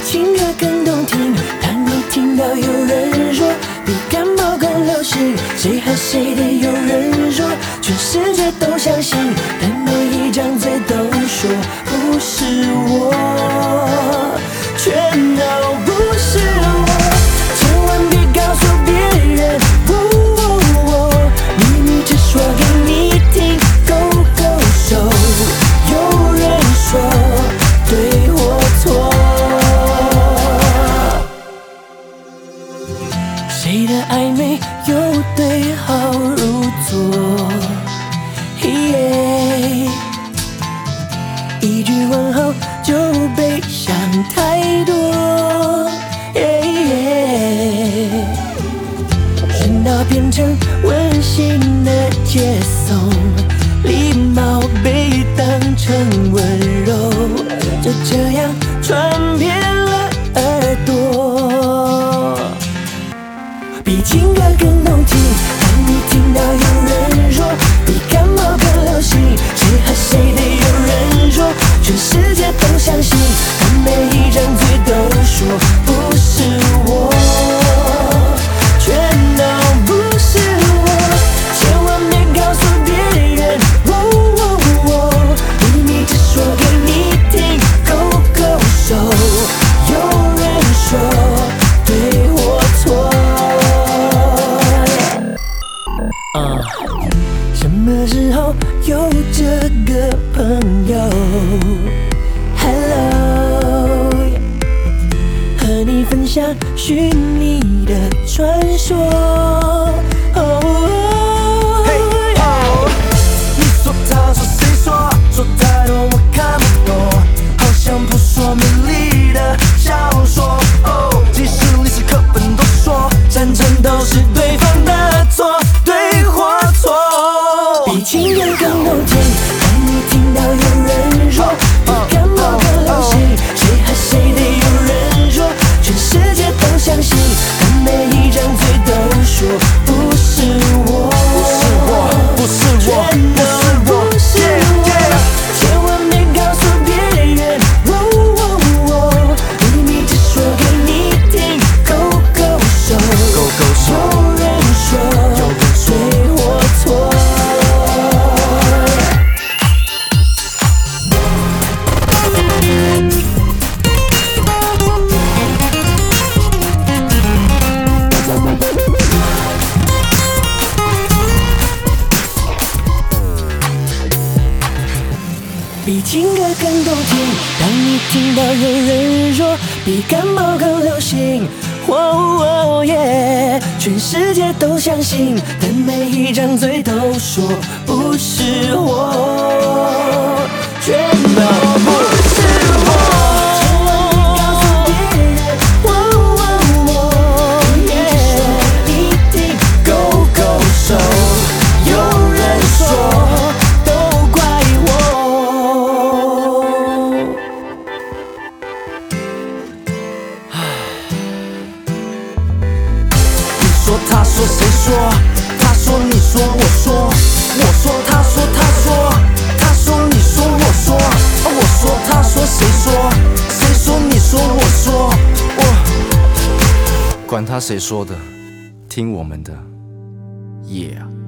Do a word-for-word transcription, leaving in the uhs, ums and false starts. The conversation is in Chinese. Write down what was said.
情歌更动听。当你听到有人说比感冒更流行，谁和谁的有人说全世界都相信，但每一张嘴都说不是我，全都不是我。千万别告诉别人，哦哦哦，秘密只说给你听，勾勾手。有人说对或错，谁的暧昧又对号入座？一句问候就被想太多，喧闹变成温馨的接送，礼貌被当成温柔，就这样传遍了耳朵。比情歌更动听，当你听到有人说比感冒更流行，谁和谁的有人说全世界都相信，但每一张嘴都说不是我，全都不是我。千万别告诉别人，哦哦哦，秘密只说给你听，勾勾手。有人说对或错，uh, 什么时候有这个朋友 Hello， 和你分享虚拟的传说。Oh, hey, oh, 你说他说谁说，说太多我看不懂，好像扑朔迷离的小说。Oh， 即使历史课本都说战争都是对方的错，对或错。 比情歌更动听，当你听到有人说比感冒更流行，谁和谁的有人说全世界都相信，但每一张嘴都说不是我， 不是我，不是我， 全都不是我。千万别告诉别人，哦哦哦，秘密只说给你听，勾勾手。 勾勾手。 有人说对或错，比情歌更动听，当你听到有人说比感冒更流行，哦哦耶，全世界都相信，但每一张嘴都说不是我，全都不是我。千万别告诉别人，哦哦哦耶，你听，勾勾手。有人说都怪我。 你说他说谁说，他说你说我说，我说他说他说，他说你说我说，我说他说谁说，谁说你说我说，我管他谁说的，听我们的， Yeah。